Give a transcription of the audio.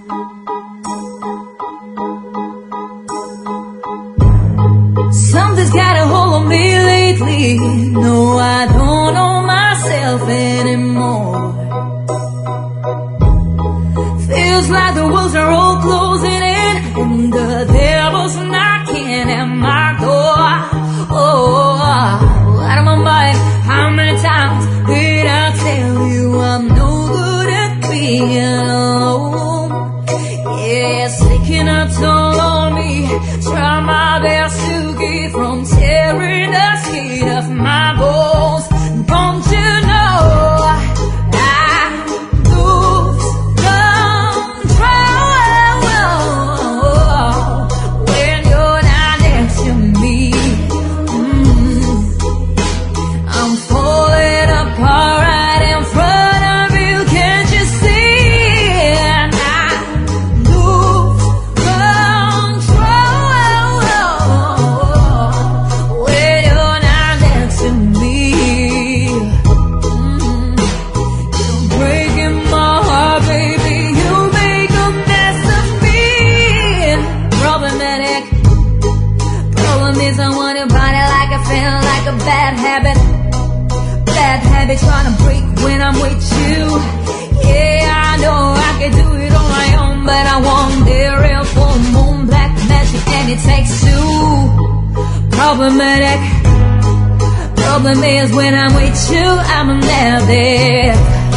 Something's got a hold on me lately. No, I don't know myself anymore. Feels like the walls are all closing in, and the devil's knocking at my door. Oh, out of my mind. How many times did I tell you I'm no good at being alone? Yeah, it's taking a toll on me. Try my best to keep from tearing the skin off my bones. Don't you know I lose control when you're not next to me? I'm falling apart right in front of you. Can't you see? And I lose control when you're not next to me. You're breaking my heart, baby. You make a mess of me. Problematic. Problem is I want your body like I feel like a bad habit. Bad habit trying to break when I'm with you. Yeah, I know I can do it on my own, but I want the real full moon, black magic, and it takes two. Problematic. Problem is when I'm with you, I'm never there.